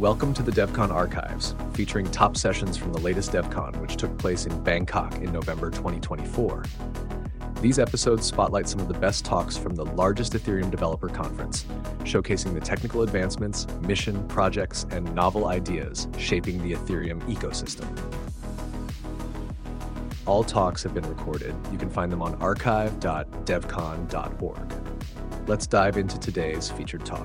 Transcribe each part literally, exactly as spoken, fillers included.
Welcome to the DevCon Archives, featuring top sessions from the latest DevCon, which took place in Bangkok in November twenty twenty-four. These episodes spotlight some of the best talks from the largest Ethereum developer conference, showcasing the technical advancements, mission, projects, and novel ideas shaping the Ethereum ecosystem. All talks have been recorded. You can find them on archive dot devcon dot org. Let's dive into today's featured talk.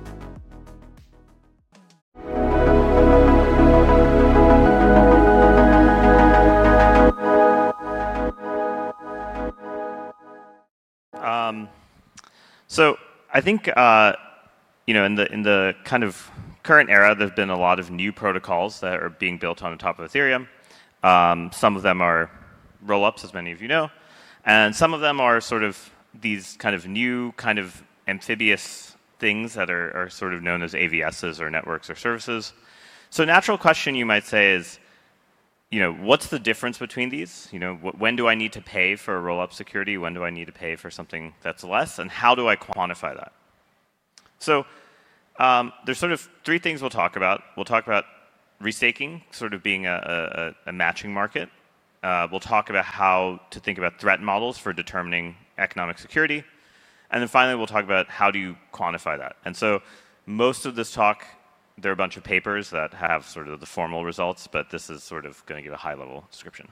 Um, so I think uh, you know in the in the kind of current era, there's been a lot of new protocols that are being built on top of Ethereum. Um, some of them are rollups, as many of you know, and some of them are sort of these kind of new kind of amphibious things that are, are sort of known as A V Ss or networks or services. So a natural question you might say is, you know, what's the difference between these? You know, wh when do I need to pay for a rollup security? When do I need to pay for something that's less? And how do I quantify that? So um, there's sort of three things we'll talk about. We'll talk about restaking sort of being a, a, a matching market. Uh, we'll talk about how to think about threat models for determining economic security. And then finally, we'll talk about how do you quantify that. And so most of this talk, there are a bunch of papers that have sort of the formal results, but this is sort of going to give a high-level description.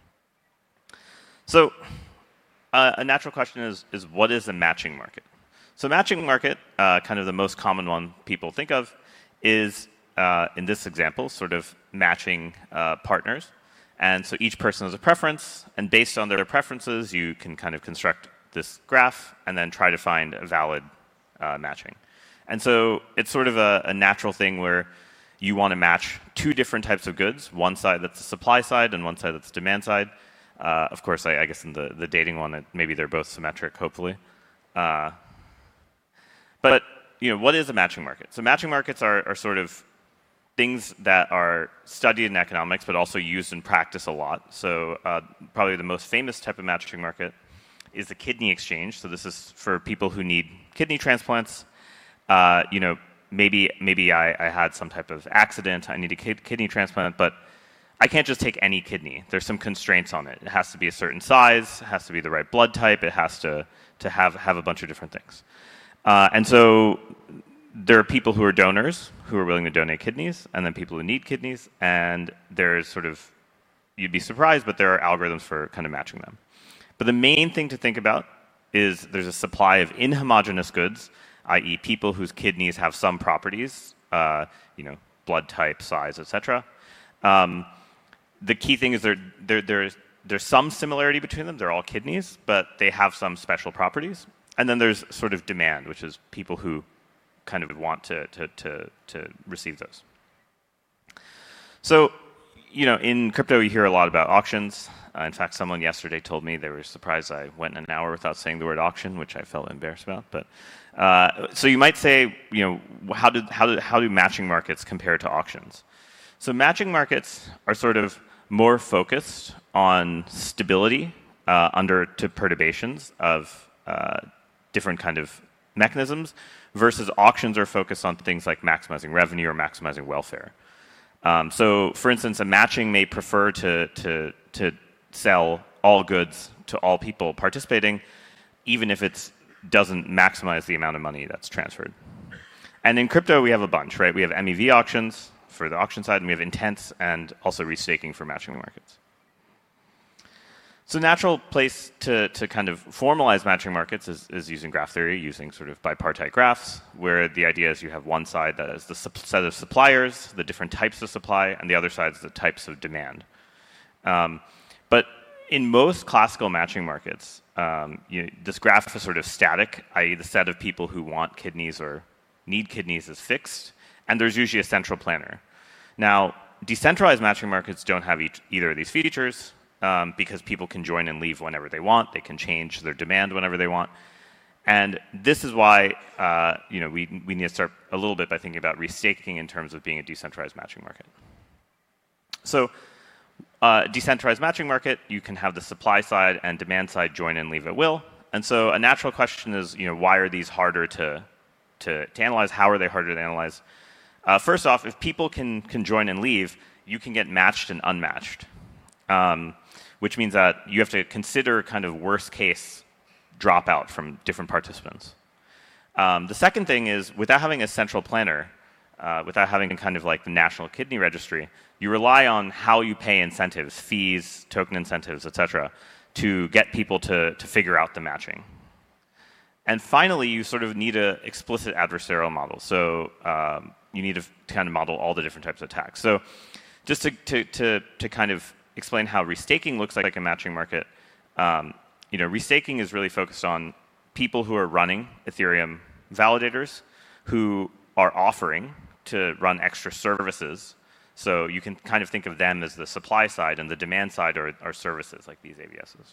So uh, a natural question is, is what is a matching market? So matching market, uh, kind of the most common one people think of, is, uh, in this example, sort of matching uh, partners. And so each person has a preference, and based on their preferences, you can kind of construct this graph and then try to find a valid uh, matching. And so it's sort of a, a natural thing where you want to match two different types of goods, one side that's the supply side and one side that's the demand side. Uh, of course, I, I guess in the, the dating one, it, maybe they're both symmetric, hopefully. Uh, but you know, what is a matching market? So matching markets are, are sort of things that are studied in economics, but also used in practice a lot. So uh, probably the most famous type of matching market is the kidney exchange. So this is for people who need kidney transplants. Uh, you know, maybe maybe I, I had some type of accident, I need a kid kidney transplant, but I can't just take any kidney. There's some constraints on it. It has to be a certain size, it has to be the right blood type, it has to, to have, have a bunch of different things. Uh, and so there are people who are donors who are willing to donate kidneys, and then people who need kidneys, and there's sort of, you'd be surprised, but there are algorithms for kind of matching them. But the main thing to think about is there's a supply of inhomogeneous goods, that is people whose kidneys have some properties, uh, you know, blood type, size, et cetera. Um, the key thing is there, there, there's, there's some similarity between them. They're all kidneys, but they have some special properties. And then there's sort of demand, which is people who kind of want to, to, to, to receive those. So, you know, in crypto, you hear a lot about auctions. Uh, in fact, someone yesterday told me they were surprised I went an hour without saying the word auction, which I felt embarrassed about. But uh, so you might say, you know, how do how do how do matching markets compare to auctions? So matching markets are sort of more focused on stability uh, under to perturbations of uh, different kind of mechanisms, versus auctions are focused on things like maximizing revenue or maximizing welfare. Um, so, for instance, a matching may prefer to to to sell all goods to all people participating, even if it doesn't maximize the amount of money that's transferred. And in crypto, we have a bunch, right? We have M E V auctions for the auction side, and we have intents and also restaking for matching markets. So natural place to, to kind of formalize matching markets is, is using graph theory, using sort of bipartite graphs, where the idea is you have one side that is the set of suppliers, the different types of supply, and the other side is the types of demand. Um, but in most classical matching markets, um, you, this graph is sort of static, that is the set of people who want kidneys or need kidneys is fixed, and there's usually a central planner. Now, decentralized matching markets don't have each, either of these features, um, because people can join and leave whenever they want. They can change their demand whenever they want. And this is why uh, you know, we, we need to start a little bit by thinking about restaking in terms of being a decentralized matching market. So uh, decentralized matching market, you can have the supply side and demand side join and leave at will. And so a natural question is, you know, why are these harder to, to, to analyze? How are they harder to analyze? Uh, first off, if people can, can join and leave, you can get matched and unmatched, um, which means that you have to consider kind of worst case dropout from different participants. Um, the second thing is, without having a central planner, uh, without having a kind of like the National Kidney Registry, you rely on how you pay incentives, fees, token incentives, et cetera, to get people to, to figure out the matching. And finally, you sort of need an explicit adversarial model. So um, you need to kind of model all the different types of attacks. So just to, to, to, to kind of explain how restaking looks like a matching market, um, you know, restaking is really focused on people who are running Ethereum validators who are offering to run extra services. So you can kind of think of them as the supply side, and the demand side are, are services like these A V Ss.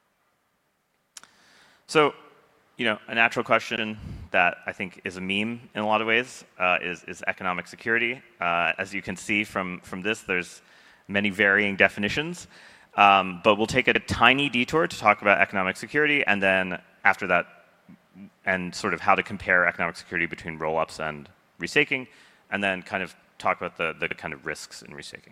So, you know, a natural question that I think is a meme in a lot of ways uh, is, is economic security. Uh, as you can see from, from this, there's many varying definitions. Um, but we'll take a tiny detour to talk about economic security, and then after that, and sort of how to compare economic security between rollups and restaking, and then kind of talk about the, the kind of risks in restaking.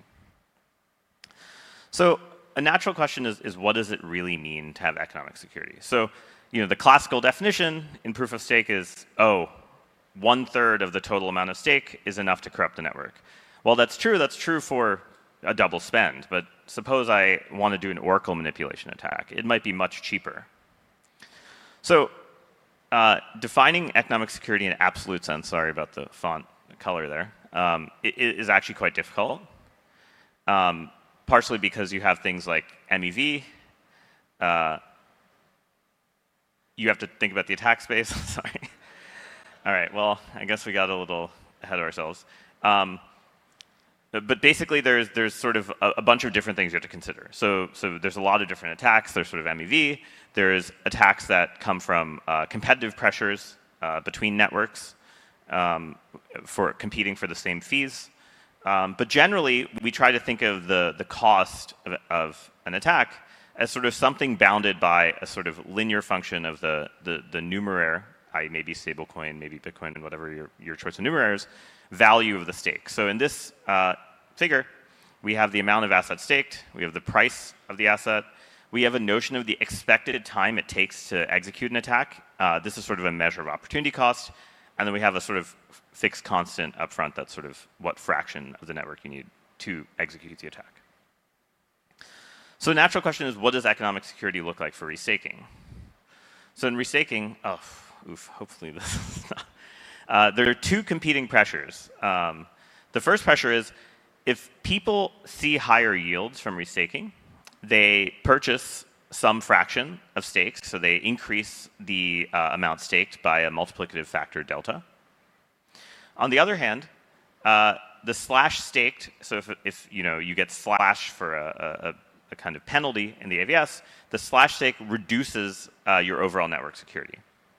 So a natural question is, is what does it really mean to have economic security? So, you know, the classical definition in proof of stake is, oh, one third of the total amount of stake is enough to corrupt the network. Well, that's true. That's true for a double spend. But suppose I want to do an Oracle manipulation attack. It might be much cheaper. So uh, defining economic security in absolute sense, sorry about the font color there, um, it, it is actually quite difficult. Um, partially because you have things like M E V. Uh, you have to think about the attack space. Sorry. All right, well, I guess we got a little ahead of ourselves. Um, but basically, there's, there's sort of a, a bunch of different things you have to consider. So, so there's a lot of different attacks. There's sort of M E V. There's attacks that come from uh, competitive pressures uh, between networks um, for competing for the same fees. Um, but generally, we try to think of the, the cost of, of an attack as sort of something bounded by a sort of linear function of the, the, the numeraire, that is maybe stablecoin, maybe Bitcoin, and whatever your, your choice of numeraires, value of the stake. So in this uh, figure, we have the amount of asset staked, we have the price of the asset, we have a notion of the expected time it takes to execute an attack. Uh, this is sort of a measure of opportunity cost. And then we have a sort of fixed constant up front that's sort of what fraction of the network you need to execute the attack. So the natural question is, what does economic security look like for restaking? So in restaking, oh, oof, hopefully this is not. Uh, there are two competing pressures. Um, the first pressure is, if people see higher yields from restaking, they purchase some fraction of stakes, so they increase the uh, amount staked by a multiplicative factor delta. On the other hand, uh, the slash staked, so if, if you know you get slash for a, a, a kind of penalty in the A V S, the slash stake reduces uh, your overall network security.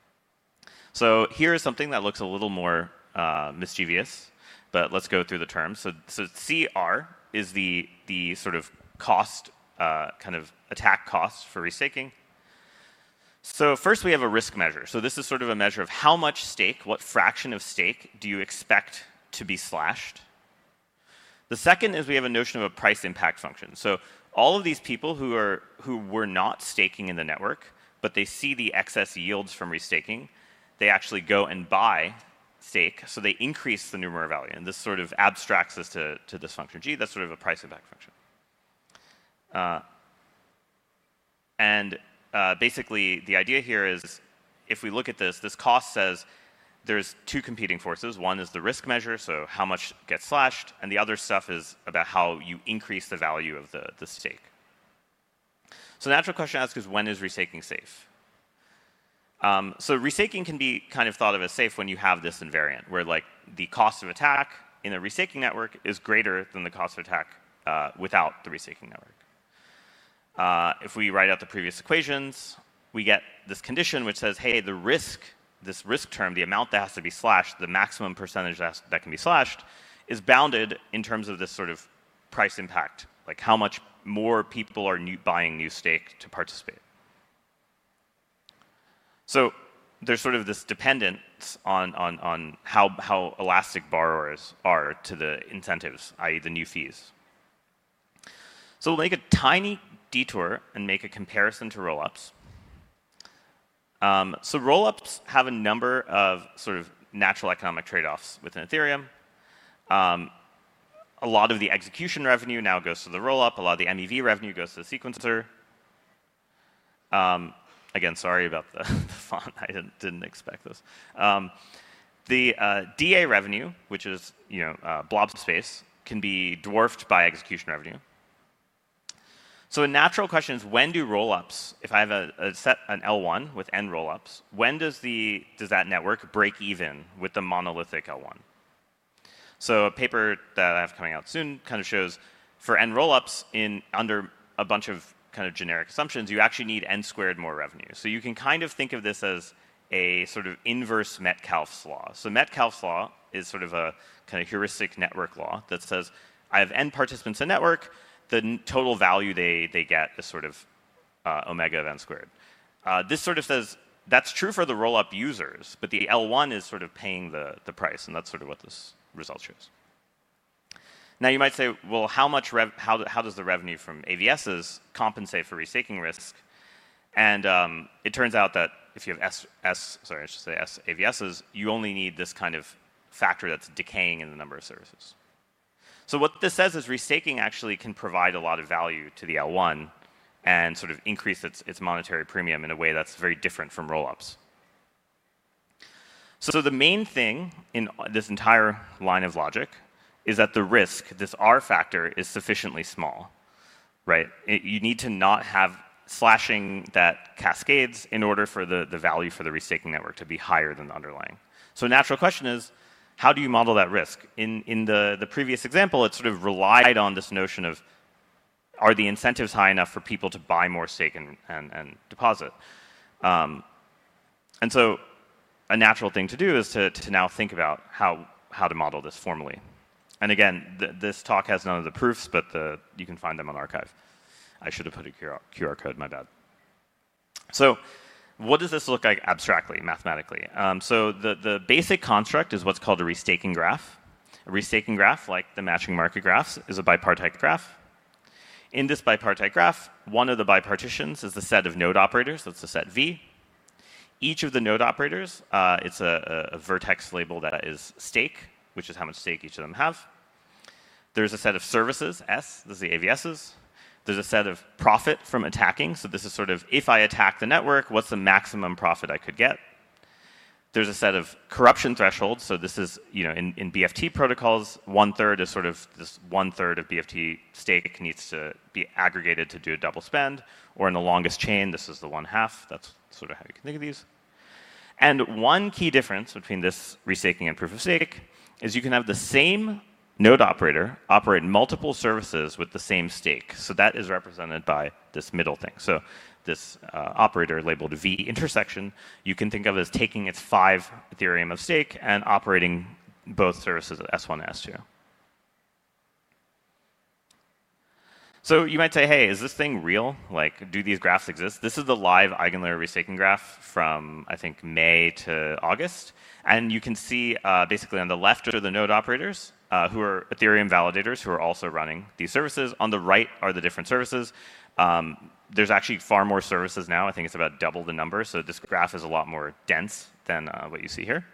So here is something that looks a little more uh, mischievous, but let's go through the terms. So, so C R is the the sort of cost, uh, kind of attack cost for restaking. So first we have a risk measure. So this is sort of a measure of how much stake, what fraction of stake do you expect to be slashed. The second is we have a notion of a price impact function. So all of these people who are who were not staking in the network, but they see the excess yields from restaking, they actually go and buy stake, so they increase the numeraire value. And this sort of abstracts this to, to this function G. That's sort of a price impact function. Uh, and uh, basically, the idea here is, if we look at this, this cost says there's two competing forces. One is the risk measure, so how much gets slashed, and the other stuff is about how you increase the value of the, the stake. So the natural question to ask is, when is restaking safe? Um, so restaking can be kind of thought of as safe when you have this invariant, where like the cost of attack in a restaking network is greater than the cost of attack uh, without the restaking network. Uh, if we write out the previous equations, we get this condition which says, hey, the risk, this risk term, the amount that has to be slashed, the maximum percentage that, has, that can be slashed, is bounded in terms of this sort of price impact, like how much more people are new, buying new stake to participate. So there's sort of this dependence on, on, on how, how elastic borrowers are to the incentives, that is the new fees. So we'll make a tiny detour and make a comparison to rollups. Um, so rollups have a number of sort of natural economic trade-offs within Ethereum. Um, a lot of the execution revenue now goes to the rollup. A lot of the M E V revenue goes to the sequencer. Um, again, sorry about the, the font. I didn't, didn't expect this. Um, the uh, D A revenue, which is you know uh, blob space, can be dwarfed by execution revenue. So a natural question is, when do rollups, if I have a, a set an L one with n rollups, when does the does that network break even with the monolithic L one? So a paper that I have coming out soon kind of shows for n rollups in under a bunch of kind of generic assumptions, you actually need n squared more revenue. So you can kind of think of this as a sort of inverse Metcalfe's law. So Metcalfe's law is sort of a kind of heuristic network law that says I have n participants in a network, the total value they, they get is sort of uh, omega of n squared. Uh, this sort of says that's true for the rollup users, but the L one is sort of paying the, the price, and that's sort of what this result shows. Now you might say, well, how much rev how, how does the revenue from A V Ss compensate for restaking risk? And um, it turns out that if you have S, S sorry, I should say S A V Ss, you only need this kind of factor that's decaying in the number of services. So what this says is restaking actually can provide a lot of value to the L one and sort of increase its, its monetary premium in a way that's very different from rollups. So the main thing in this entire line of logic is that the risk, this R factor, is sufficiently small, right? It, you need to not have slashing that cascades in order for the, the value for the restaking network to be higher than the underlying. So a natural question is, how do you model that risk? In, in the, the previous example, it sort of relied on this notion of, are the incentives high enough for people to buy more stake and, and, and deposit? Um, and so a natural thing to do is to, to now think about how, how to model this formally. And again, th this talk has none of the proofs, but the, you can find them on archive. I should have put a Q R code, my bad. So what does this look like abstractly, mathematically? Um, so the, the basic construct is what's called a restaking graph. A restaking graph, like the matching market graphs, is a bipartite graph. In this bipartite graph, one of the bipartitions is the set of node operators. That's the set V. Each of the node operators, uh, it's a, a vertex label that is stake, which is how much stake each of them have. There's a set of services, S, this is the A V Ss. There's a set of profit from attacking. So this is sort of, if I attack the network, what's the maximum profit I could get? There's a set of corruption thresholds. So this is, you know, in, in B F T protocols, one third is sort of this one third of B F T stake needs to be aggregated to do a double spend. Or in the longest chain, this is the one half. That's sort of how you can think of these. And one key difference between this restaking and proof of stake is you can have the same node operator operate multiple services with the same stake. So that is represented by this middle thing. So this uh, operator labeled V intersection, you can think of as taking its five Ethereum of stake and operating both services at S one and S two. So you might say, hey, is this thing real? Like, do these graphs exist? This is the live eigenlayer restaking graph from, I think, May to August. And you can see uh, basically on the left are the node operators, uh, who are Ethereum validators who are also running these services. On the right are the different services. Um, there's actually far more services now. I think it's about double the number. So this graph is a lot more dense than uh, what you see here.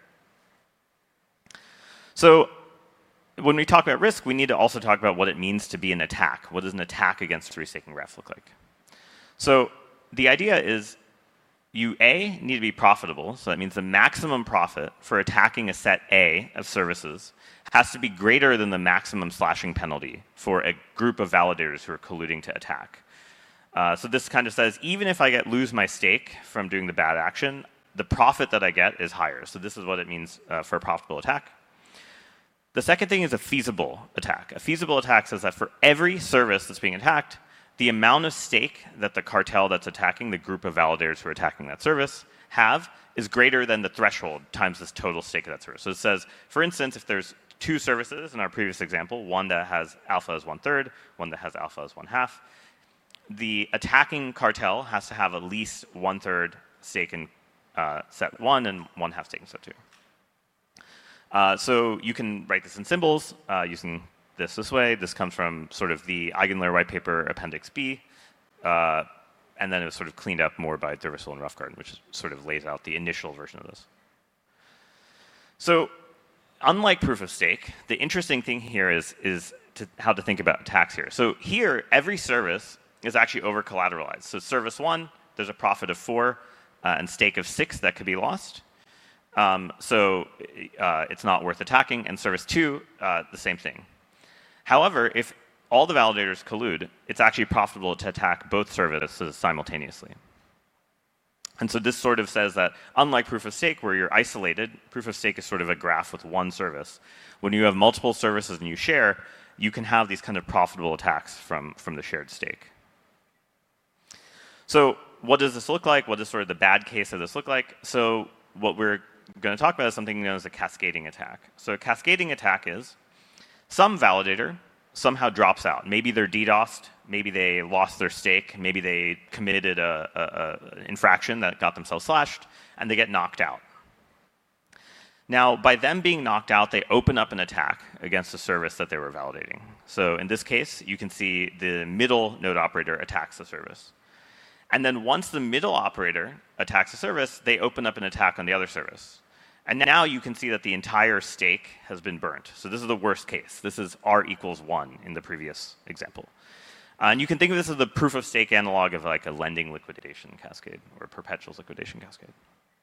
So when we talk about risk, we need to also talk about what it means to be an attack. What does an attack against a restaking graph look like? So the idea is you, A, need to be profitable. So that means the maximum profit for attacking a set A of services has to be greater than the maximum slashing penalty for a group of validators who are colluding to attack. Uh, so this kind of says, even if I get lose my stake from doing the bad action, the profit that I get is higher. So this is what it means uh, for a profitable attack. The second thing is a feasible attack. A feasible attack says that for every service that's being attacked, the amount of stake that the cartel that's attacking, the group of validators who are attacking that service, have is greater than the threshold times this total stake of that service. So it says, for instance, if there's two services in our previous example, one that has alpha as one third, one that has alpha as one half, the attacking cartel has to have at least one third stake in uh, set one and one half stake in set two. Uh, so you can write this in symbols uh, using this this way. This comes from sort of the Eigenlayer white paper Appendix B. Uh, and then it was sort of cleaned up more by Dervisel and Roughgarden, which sort of lays out the initial version of this. So unlike proof of stake, the interesting thing here is, is to how to think about attacks here. So here, every service is actually over-collateralized. So service one, there's a profit of four uh, and stake of six that could be lost. Um, so uh, it's not worth attacking. And service two, uh, the same thing. However, if all the validators collude, it's actually profitable to attack both services simultaneously. And so this sort of says that unlike proof of stake, where you're isolated, proof of stake is sort of a graph with one service. When you have multiple services and you share, you can have these kind of profitable attacks from, from the shared stake. So what does this look like? What does sort of the bad case of this look like? So what we're going to talk about is something known as a cascading attack. So a cascading attack is some validator somehow drops out. Maybe they're DDoSed, maybe they lost their stake, maybe they committed an infraction that got themselves slashed, and they get knocked out. Now, by them being knocked out, they open up an attack against the service that they were validating. So in this case, you can see the middle node operator attacks the service. And then once the middle operator attacks the service, they open up an attack on the other service. And now you can see that the entire stake has been burnt. So this is the worst case. This is R equals one in the previous example. Uh, and you can think of this as the proof of stake analog of like a lending liquidation cascade or a perpetuals liquidation cascade.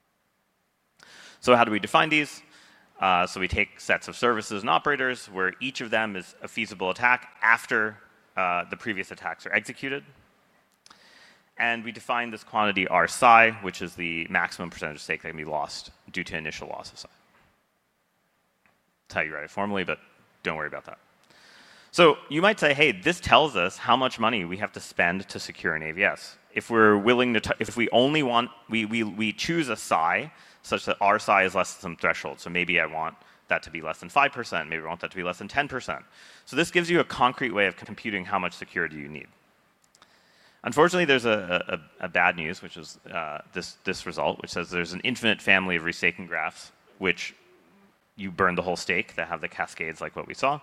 So how do we define these? Uh, so we take sets of services and operators where each of them is a feasible attack after uh, the previous attacks are executed. And we define this quantity R psi, which is the maximum percentage of stake that can be lost due to initial loss of psi. That's how you write it formally, but don't worry about that. So you might say, hey, this tells us how much money we have to spend to secure an A V S. If we're willing to, t if we only want, we, we, we choose a psi such that R psi is less than some threshold. So maybe I want that to be less than five percent. Maybe I want that to be less than ten percent. So this gives you a concrete way of computing how much security you need. Unfortunately, there's a, a, a bad news, which is uh, this, this result, which says there's an infinite family of restaking graphs, which you burn the whole stake that have the cascades like what we saw.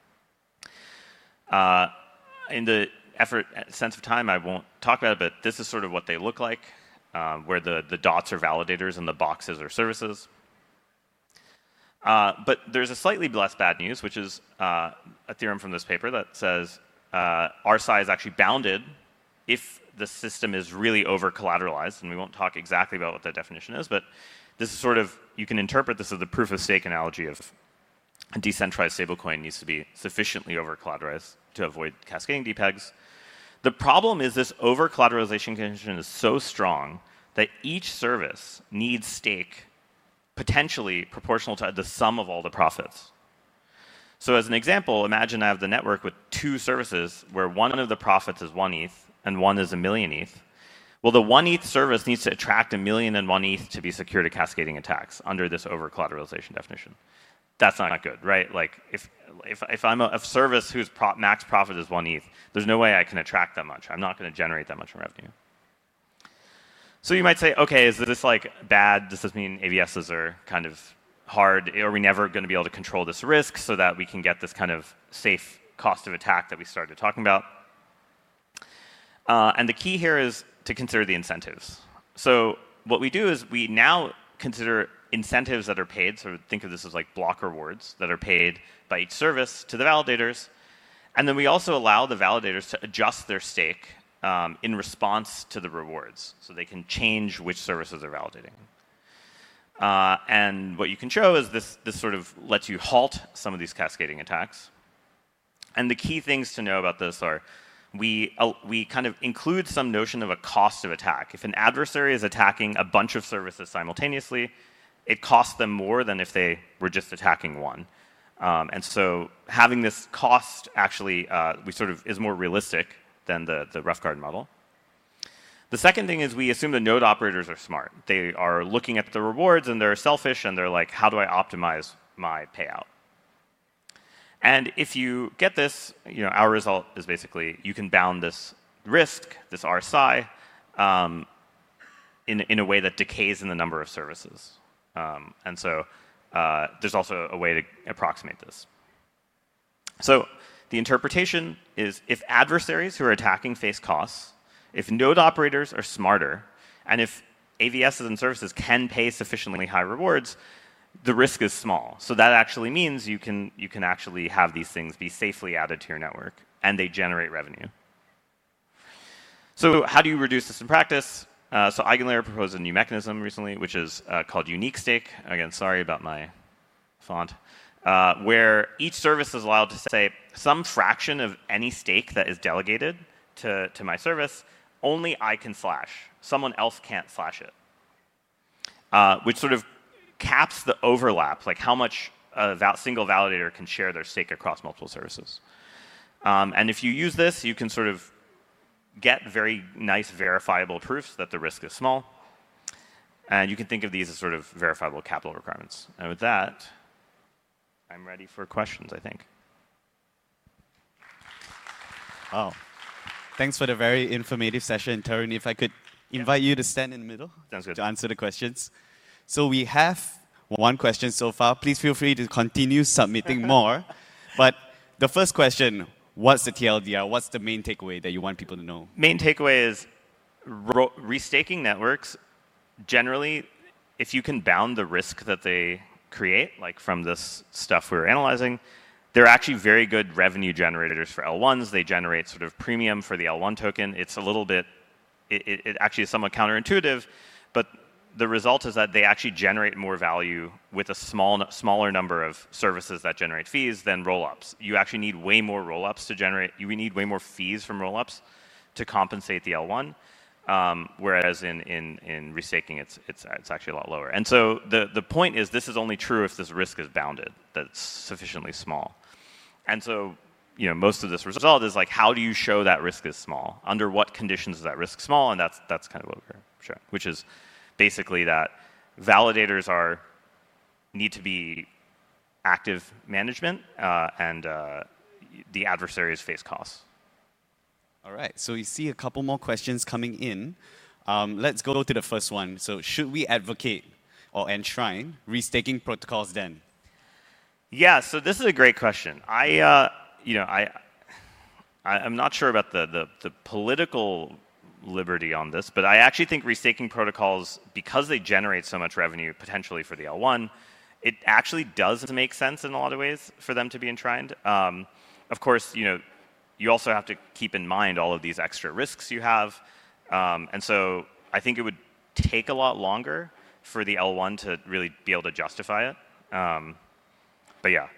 Uh, in the effort, sense of time, I won't talk about it, but this is sort of what they look like, uh, where the, the dots are validators and the boxes are services. Uh, but there's a slightly less bad news, which is uh, a theorem from this paper that says uh, R psi is actually bounded if the system is really over-collateralized, and we won't talk exactly about what that definition is, but this is sort of, you can interpret this as the proof of stake analogy of a decentralized stablecoin needs to be sufficiently over-collateralized to avoid cascading depegs. The problem is this over-collateralization condition is so strong that each service needs stake potentially proportional to the sum of all the profits. So as an example, imagine I have the network with two services where one of the profits is one E T H and one is a million E T H. Well, the one E T H service needs to attract a million and one E T H to be secure to cascading attacks under this over-collateralization definition. That's not good, right? Like if, if, if I'm a, a service whose pro max profit is one E T H, there's no way I can attract that much. I'm not going to generate that much revenue. So you might say, okay, is this like bad? Does this mean A V Ss are kind of hard? Are we never going to be able to control this risk so that we can get this kind of safe cost of attack that we started talking about? Uh, and the key here is to consider the incentives. So what we do is we now consider incentives that are paid. So think of this as like block rewards that are paid by each service to the validators. And then we also allow the validators to adjust their stake um, in response to the rewards. So they can change which services they're validating. Uh, and what you can show is this, this sort of lets you halt some of these cascading attacks. And the key things to know about this are we, uh, we kind of include some notion of a cost of attack. If an adversary is attacking a bunch of services simultaneously, it costs them more than if they were just attacking one. Um, and so having this cost actually uh, we sort of is more realistic than the, the Roughgarden model. The second thing is we assume the node operators are smart. They are looking at the rewards and they're selfish and they're like, how do I optimize my payout? And if you get this, you know, our result is basically you can bound this risk, this R psi, um, in, in a way that decays in the number of services. Um, and so uh, there's also a way to approximate this. So the interpretation is if adversaries who are attacking face costs, if node operators are smarter, and if A V Ss and services can pay sufficiently high rewards, the risk is small. So that actually means you can, you can actually have these things be safely added to your network, and they generate revenue. So how do you reduce this in practice? Uh, so EigenLayer proposed a new mechanism recently, which is uh, called unique stake. Again, sorry about my font. Uh, where each service is allowed to say some fraction of any stake that is delegated to, to my service, only I can slash. Someone else can't slash it. Uh, which sort of caps the overlap, like how much a val single validator can share their stake across multiple services. Um, and if you use this, you can sort of get very nice verifiable proofs that the risk is small. And you can think of these as sort of verifiable capital requirements. And with that, I'm ready for questions, I think. Wow. Thanks for the very informative session, Tarun. If I could invite you to stand in the middle Sounds good. to answer the questions. So we have one question so far. Please feel free to continue submitting more. But the first question, what's the T L D R? What's the main takeaway that you want people to know? Main takeaway is restaking networks, generally, if you can bound the risk that they create, like from this stuff we were analyzing, they're actually very good revenue generators for L ones. They generate sort of premium for the L one token. It's a little bit, it, it, it actually is somewhat counterintuitive, but the result is that they actually generate more value with a small, smaller number of services that generate fees than rollups. You actually need way more rollups to generate, you need way more fees from rollups to compensate the L one. Um, whereas in, in, in restaking, it's, it's, it's actually a lot lower. And so the, the point is this is only true if this risk is bounded, that it's sufficiently small. And so you know, most of this result is like, how do you show that risk is small? Under what conditions is that risk small? And that's, that's kind of what we're showing, which is basically that validators are, need to be active management uh, and uh, the adversaries face costs. All right, so we see a couple more questions coming in. Um, let's go to the first one. So should we advocate or enshrine restaking protocols then? Yeah, so this is a great question. I, uh, you know, I, I, I'm not sure about the, the, the political liberty on this, but I actually think restaking protocols, because they generate so much revenue potentially for the L one, it actually does make sense in a lot of ways for them to be enshrined. Um, of course, you know, you also have to keep in mind all of these extra risks you have. Um, and so I think it would take a lot longer for the L one to really be able to justify it. Um, but yeah.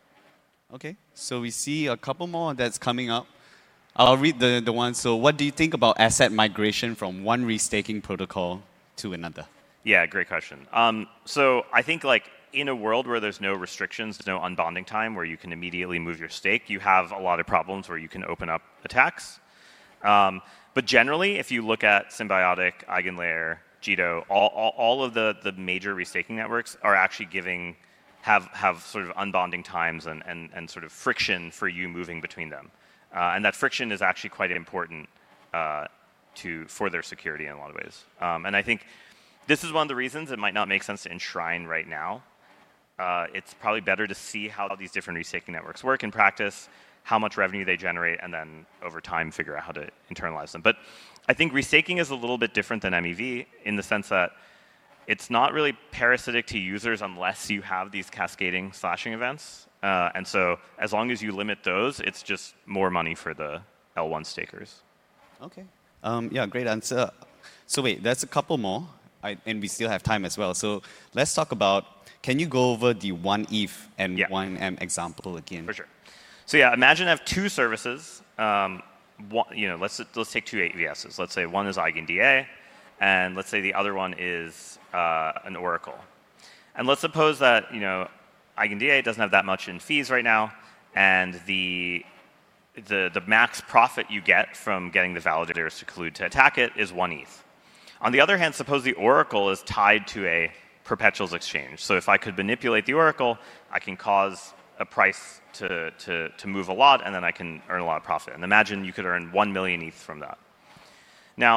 Okay, so we see a couple more that's coming up. I'll read the, the one. So what do you think about asset migration from one restaking protocol to another? Yeah, great question. Um, so I think like in a world where there's no restrictions, no unbonding time, where you can immediately move your stake, you have a lot of problems where you can open up attacks. Um, but generally, if you look at Symbiotic, EigenLayer, Jito, all, all, all of the, the major restaking networks are actually giving, have, have sort of unbonding times and, and, and sort of friction for you moving between them. Uh, and that friction is actually quite important uh, to, for their security in a lot of ways. Um, and I think this is one of the reasons it might not make sense to enshrine right now. Uh, it's probably better to see how these different restaking networks work in practice, how much revenue they generate, and then over time figure out how to internalize them. But I think restaking is a little bit different than M E V in the sense that it's not really parasitic to users unless you have these cascading slashing events. Uh, and so as long as you limit those, it's just more money for the L one stakers. Okay. Um, yeah, great answer. So wait, there's a couple more, I, and we still have time as well. So let's talk about, can you go over the one E T H and yeah. one M example again? For sure. So yeah, imagine I have two services. Um, one, you know, let's let's take two A V Ss. Let's say one is EigenDA, and let's say the other one is uh, an Oracle. And let's suppose that you know EigenDA doesn't have that much in fees right now, and the the the max profit you get from getting the validators to collude to attack it is one E T H. On the other hand, suppose the Oracle is tied to a perpetuals exchange. So if I could manipulate the Oracle, I can cause a price to, to, to move a lot, and then I can earn a lot of profit. And imagine you could earn one million E T H from that. Now,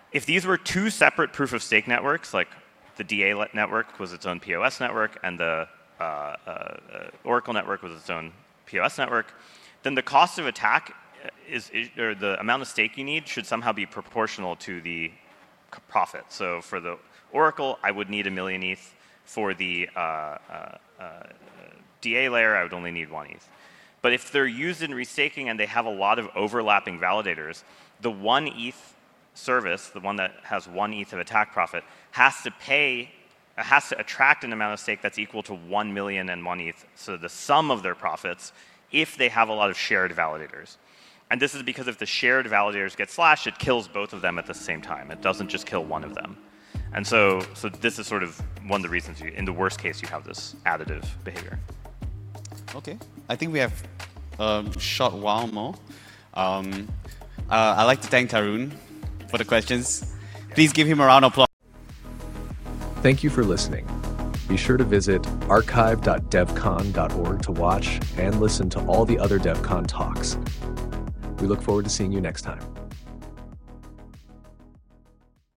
If these were two separate proof-of-stake networks, like the D A network was its own P O S network, and the uh, uh, Oracle network was its own P O S network, then the cost of attack is, is, or the amount of stake you need should somehow be proportional to the profit. So for the Oracle, I would need a million E T H. For the uh, uh, uh, D A layer, I would only need one E T H. But if they're used in restaking and they have a lot of overlapping validators, the one E T H service, the one that has one E T H of attack profit, has to pay, has to attract an amount of stake that's equal to one million and one E T H, so the sum of their profits, if they have a lot of shared validators. And this is because if the shared validators get slashed, it kills both of them at the same time. It doesn't just kill one of them. And so, so this is sort of one of the reasons, you, in the worst case, you have this additive behavior. Okay. I think we have a short while more. Um, uh, I'd like to thank Tarun for the questions. Please give him a round of applause. Thank you for listening. Be sure to visit archive dot devcon dot org to watch and listen to all the other DevCon talks. We look forward to seeing you next time.